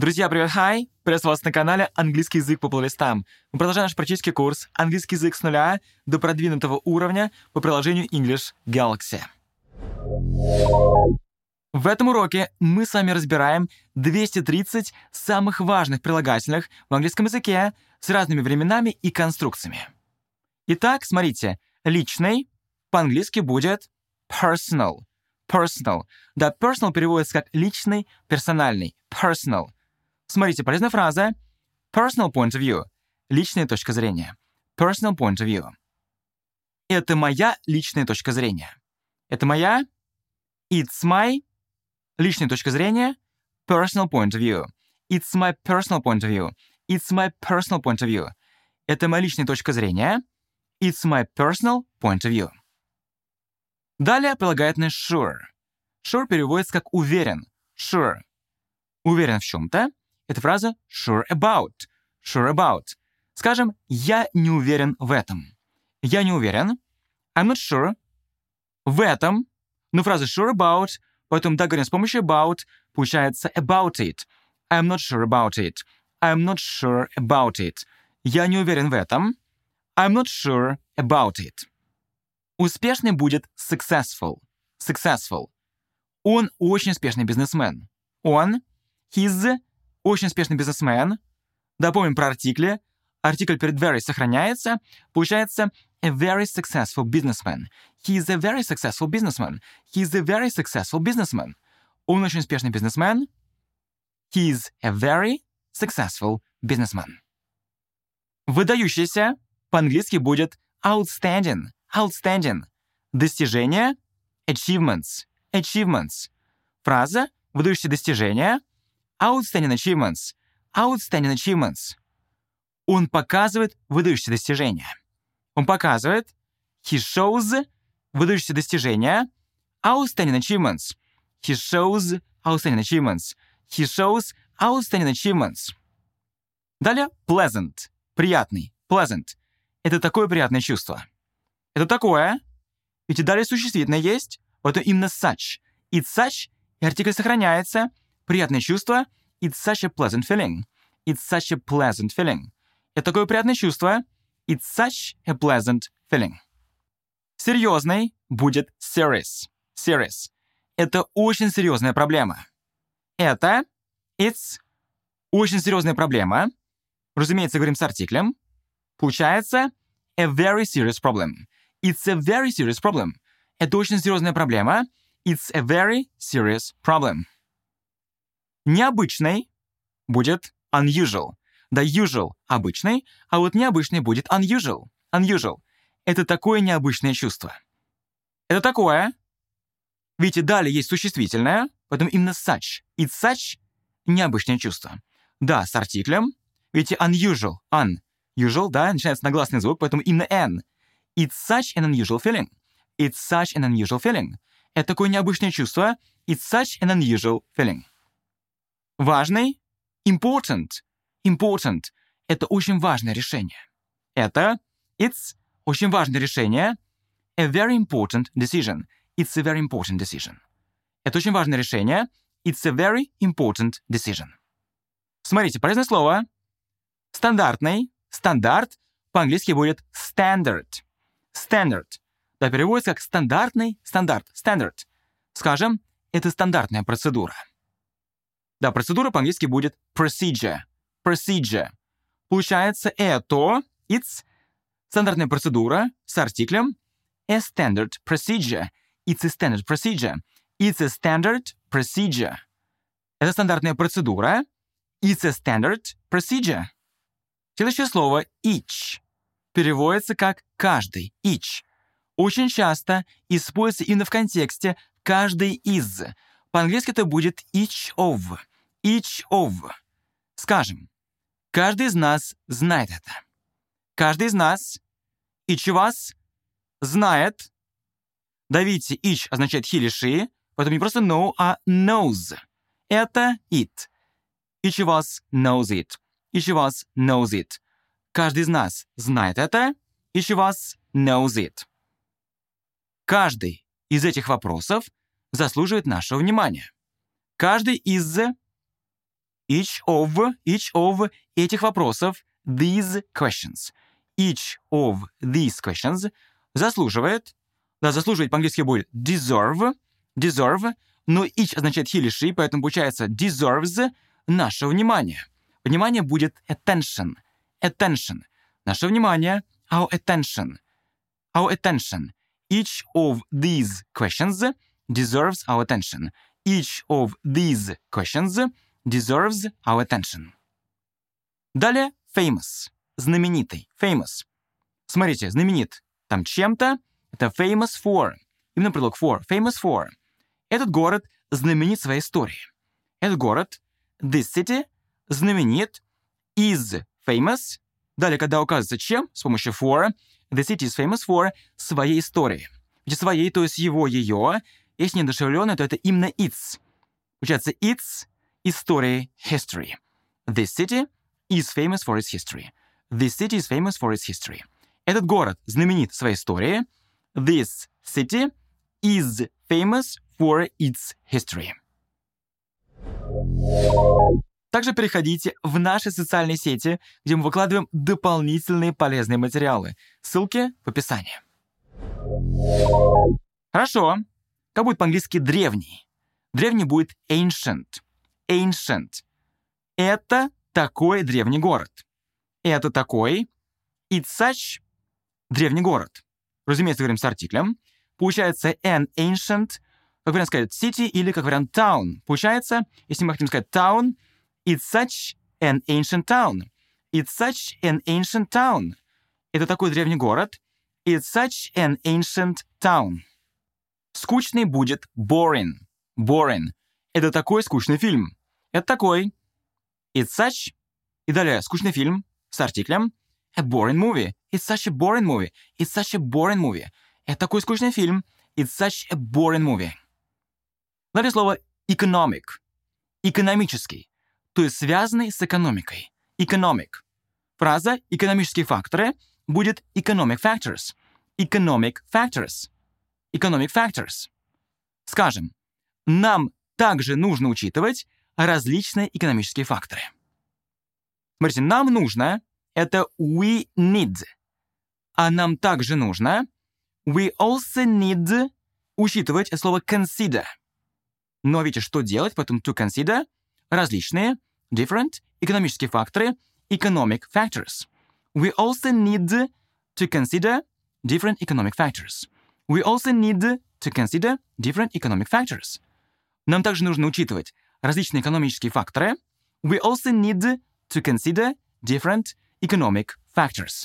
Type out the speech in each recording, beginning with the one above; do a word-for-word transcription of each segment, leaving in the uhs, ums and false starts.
Друзья, привет, хай! Приветствую вас на канале «Английский язык по плейлистам». Мы продолжаем наш практический курс «Английский язык с нуля» до продвинутого уровня по приложению English Galaxy. В этом уроке мы с вами разбираем двести тридцать самых важных прилагательных в английском языке с разными временами и конструкциями. Итак, смотрите, личный по-английски будет personal. Personal. Да, personal переводится как личный, персональный. Personal. Смотрите, полезная фраза. Personal point of view. Личная точка зрения. Personal point of view. Это моя личная точка зрения. Это моя. It's my. Личная точка зрения. Personal point of view. It's my personal point of view. It's my personal point of view. Это моя личная точка зрения. It's my personal point of view. Далее прилагательное sure. Sure переводится как уверен. Sure. Уверен в чем-то. Это фраза sure about. Sure about. Скажем, я не уверен в этом. Я не уверен. I'm not sure. В этом. Ну, фраза sure about. Поэтому, да, говорим с помощью about. Получается about it. I'm not sure about it. I'm not sure about it. Я не уверен в этом. I'm not sure about it. Успешный будет successful. Successful. Он очень успешный бизнесмен. Он, he's, очень успешный бизнесмен. Да, помним про артикли. Артикль перед very сохраняется. Получается a very successful businessman. He's a very successful businessman. He's a very successful businessman. Он очень успешный бизнесмен. He's a very successful businessman. Выдающийся по-английски будет outstanding. Outstanding. Достижение. Achievements. Achievements. Фраза выдающиеся достижения. Outstanding achievements. Outstanding achievements. Он показывает выдающиеся достижения. Он показывает. He shows выдающиеся достижения. Outstanding achievements. He shows outstanding achievements. He shows outstanding achievements. Далее pleasant. Приятный. Pleasant. Это такое приятное чувство. Это такое. Ведь и далее существительное есть. Вот именно such. It's such. И артикль сохраняется. Приятное чувство. It's such a pleasant feeling. It's such a pleasant feeling. Это такое приятное чувство. It's such a pleasant feeling. Серьезный будет serious. Serious. Это очень серьезная проблема. Это it's очень серьезная проблема. Разумеется, говорим с артиклем. Получается a very serious problem. It's a very serious problem. Это очень серьезная проблема. It's a very serious problem. Необычный будет unusual. Да, usual — обычный, а вот необычный будет unusual. Unusual. Это такое необычное чувство. Это такое. Видите, далее есть существительное, поэтому именно such. It's such — необычное чувство. Да, с артиклем. Видите, unusual. Un. Usual, да, начинается на гласный звук, поэтому именно n. It's such an unusual feeling. It's such an unusual feeling. Это такое необычное чувство. It's such an unusual feeling. Важный. Important. Important. Это очень важное решение. Это it's очень важное решение. A very important decision. It's a very important decision. Это очень важное решение. It's a very important decision. Смотрите, полезное слово. Стандартный. Стандарт. По-английски будет standard. Standard. Да, переводится как стандартный стандарт. Standard. Скажем, это стандартная процедура. Да, процедура по-английски будет procedure. Procedure. Получается, это it's стандартная процедура с артиклем a standard procedure. It's a standard procedure. It's a standard procedure. Это стандартная процедура. It's a standard procedure. Следующее слово each переводится как каждый. Each. Очень часто используется именно в контексте каждый из. По-английски это будет each of. Each of. Скажем, каждый из нас знает это. Каждый из нас, each of us, знает. Да, видите, each означает he или she, поэтому не просто know, а knows. Это it. Each of us knows it. Each of us knows it. Каждый из нас знает это. Each of us knows it. Каждый из этих вопросов заслуживает нашего внимания. Каждый из Each of, each of этих вопросов, these questions. Each of these questions заслуживает, да, заслуживает по-английски будет deserve, deserve, но each означает he или she, поэтому получается deserves наше внимание. Внимание будет attention, attention. Наше внимание, our attention, our attention. Each of these questions deserves our attention. Each of these questions deserves our attention. Далее famous, знаменитый, famous. Смотрите, знаменит там чем-то, это famous for, именно предлог for, famous for. Этот город знаменит своей историей. Этот город, this city, знаменит, is famous. Далее, когда указывается чем, с помощью for, the city is famous for своей историей. Ведь своей, то есть его, ее, если неодушевленное, то это именно its. Получается, its история, history. This city is famous for its history. This city is famous for its history. Этот город знаменит своей историей. This city is famous for its history. Также переходите в наши социальные сети, где мы выкладываем дополнительные полезные материалы. Ссылки в описании. Хорошо. Как будет по-английски древний? Древний будет ancient. Ancient. Это такой древний город. Это такой it's such древний город. Разумеется, говорим с артиклем. Получается an ancient, как вариант сказать city или как вариант town. Получается, если мы хотим сказать town, it's such an ancient town. It's such an ancient town. Это такой древний город. It's such an ancient town. Скучный будет boring. Boring. Это такой скучный фильм. Это такой. It's such. И далее скучный фильм с артиклем. A boring movie. It's such a boring movie. It's such a boring movie. Это такой скучный фильм. It's such a boring movie. Далее слово economic. Экономический. То есть связанный с экономикой. Economic. Фраза «экономические факторы» будет economic factors. Economic factors. Economic factors. Скажем, нам также нужно учитывать различные экономические факторы. Смотрите, нам нужно — это we need. А нам также нужно we also need учитывать это слово consider. Но видите, что делать, поэтому to consider различные different экономические факторы economic factors. We also need to consider different economic factors. We also need to consider different economic factors. Нам также нужно учитывать различные экономические факторы. We also need to consider different economic factors.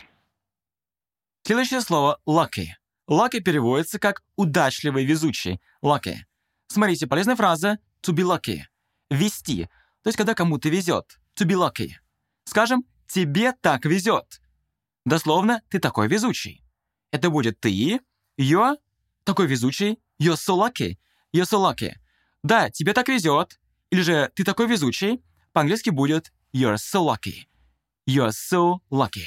Следующее слово lucky. Lucky переводится как удачливый, везучий. Lucky. Смотрите, полезная фраза to be lucky. Везти. То есть, когда кому-то везет. To be lucky. Скажем, тебе так везет. Дословно, ты такой везучий. Это будет ты, you're такой везучий, you're so lucky, you're so lucky. Да, тебе так везет, или же ты такой везучий, по-английски будет you're so lucky, you're so lucky.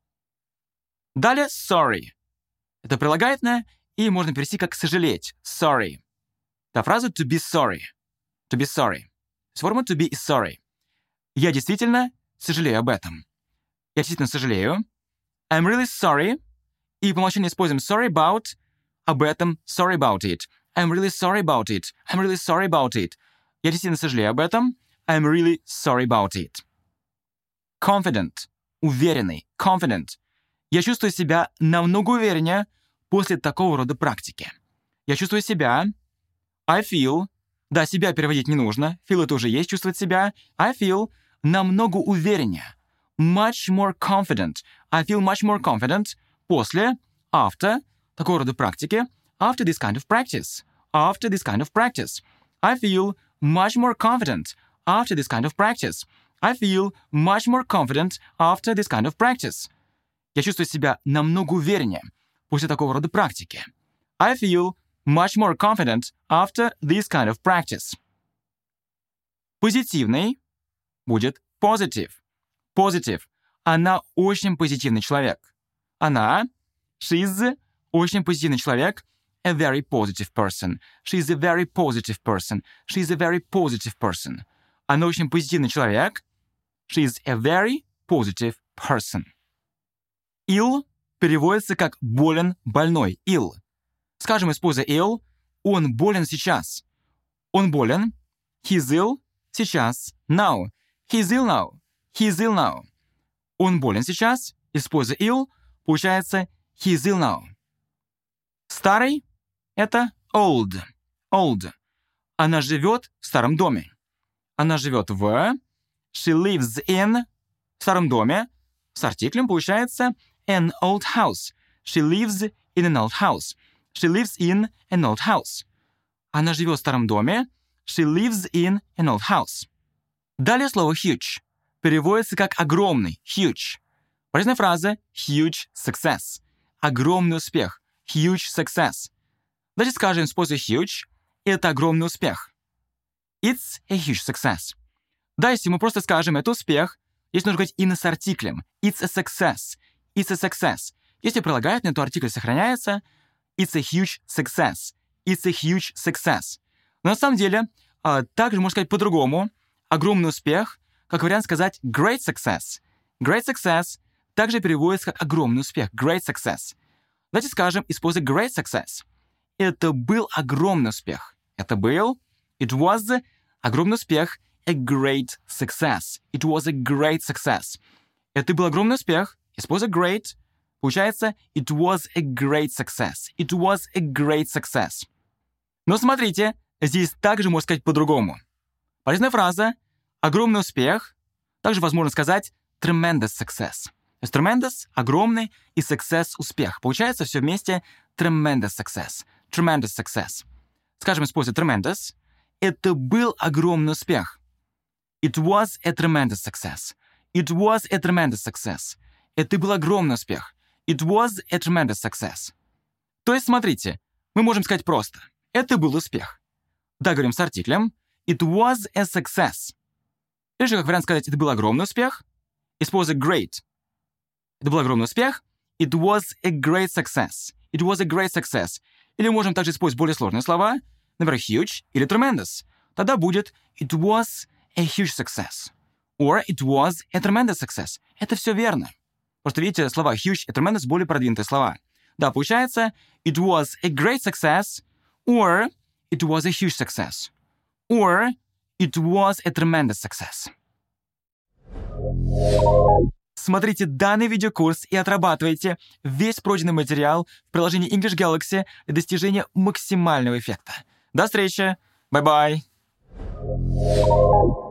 Далее sorry. Это прилагательное, и можно перевести как сожалеть, sorry. Та фраза to be sorry, to be sorry. С формы to be is sorry. Я действительно сожалею об этом. Я действительно сожалею. I'm really sorry. И по умолчанию используем sorry about, об этом, sorry about it. I'm really sorry about it. I'm really sorry about it. Я действительно сожалею об этом. I'm really sorry about it. Confident. Уверенный. Confident. Я чувствую себя намного увереннее после такого рода практики. Я чувствую себя. I feel. Да, себя переводить не нужно. Feel это уже есть, чувствовать себя. I feel намного увереннее. Much more confident. I feel much more confident после, after, такого рода практики, after this kind of practice. After this kind of practice. I feel much more confident after this kind of practice. I feel much more confident after this kind of practice. Я чувствую себя намного увереннее после такого рода практики. I feel much more confident after this kind of practice. Позитивный будет positive. Positive. Она очень позитивный человек. Она, she's, очень позитивный человек, a very positive person. She's a very positive person. She's a very positive person. Она очень позитивный человек. She is a very positive person. Ill переводится как болен, больной. Ill. Скажем, используя ill, он болен сейчас. Он болен. He's ill сейчас. Now. He's ill now. He's ill now. Он болен сейчас. Используя ill, получается he's ill now. Старый — это old. Old. Она живет в старом доме. Она живет в... She lives in... в старом доме. С артиклем получается an old house. She lives in an old house. She lives in an old house. Она живет в старом доме. She lives in an old house. Далее слово huge переводится как огромный. Huge. Полезная фраза huge success. Огромный успех. Huge success. Давайте скажем, используя huge, это огромный успех. It's a huge success. Да, если мы просто скажем «это успех», здесь нужно говорить именно с артиклем. It's a success. It's a success. Если прилагательное, то артикль сохраняется. It's a huge success. It's a huge success. Но на самом деле, также можно сказать по-другому. Огромный успех, как вариант сказать great success. Great success также переводится как огромный успех. Great success. Давайте скажем, используя great success. Это был огромный успех. Это был, it was, огромный успех, a great success. It was a great success. Это был огромный успех. Используя great, получается it was a great success. It was a great success. Но смотрите, здесь также можно сказать по-другому. Полезная фраза огромный успех. Также возможно сказать tremendous success. То есть tremendous — огромный, и success — успех. Получается все вместе tremendous success. Tremendous success. Скажем, используя tremendous. Это был огромный успех. It was a tremendous success. It was a tremendous success. Это был огромный успех. It was a tremendous success. То есть, смотрите, мы можем сказать просто. Это был успех. Да, говорим с артиклем. It was a success. Или же, как вариант сказать, это был огромный успех. Используя great. Это был огромный успех. It was a great success. It was a great success. Или можем также использовать более сложные слова. Например, huge или tremendous. Тогда будет it was a huge success. Or it was a tremendous success. Это все верно. Просто видите, слова huge и tremendous более продвинутые слова. Да, получается it was a great success. Or it was a huge success. Or it was a tremendous success. Смотрите данный видеокурс и отрабатывайте весь пройденный материал в приложении English Galaxy для достижения максимального эффекта. До встречи! Bye-bye!